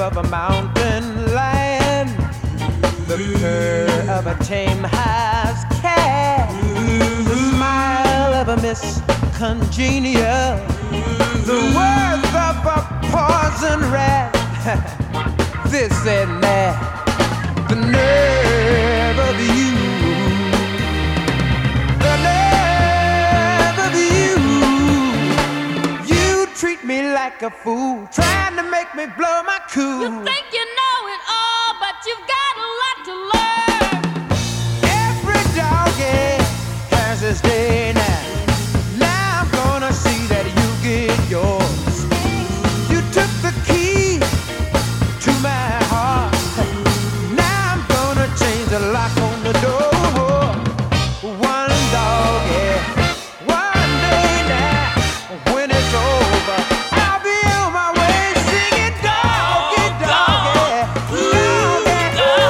of a mountain lion, the purr of a tame house cat, the smile of a Miss Congenial, the words of a poison rat. This and that, the nerve of you, the nerve of you. You treat me like a fool, trying to make me blow my cool. You think you know it all, but you've got a lot to learn. Every doggy has his day now. Now I'm gonna see that you get yours. You took the key to my heart. Now I'm gonna change the lock on the door. One doggy, one day now. When it's over, I'll be on my way singing doggy, doggy, doggy,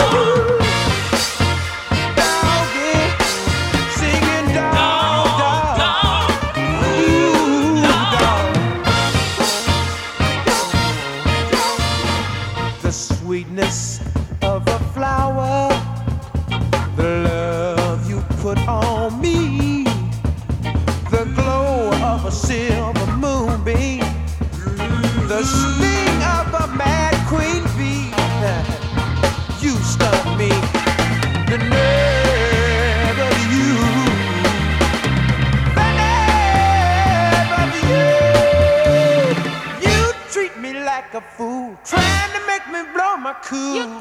doggy, singing dog, dog, ooh, dog. The sweetness of a flower, the love you put on me, the glow of a silver moonbeam, the sting of a mad queen bee. You stun me, the nerve of you, the nerve of you. You treat me like a fool, trying to make me blow my cool. You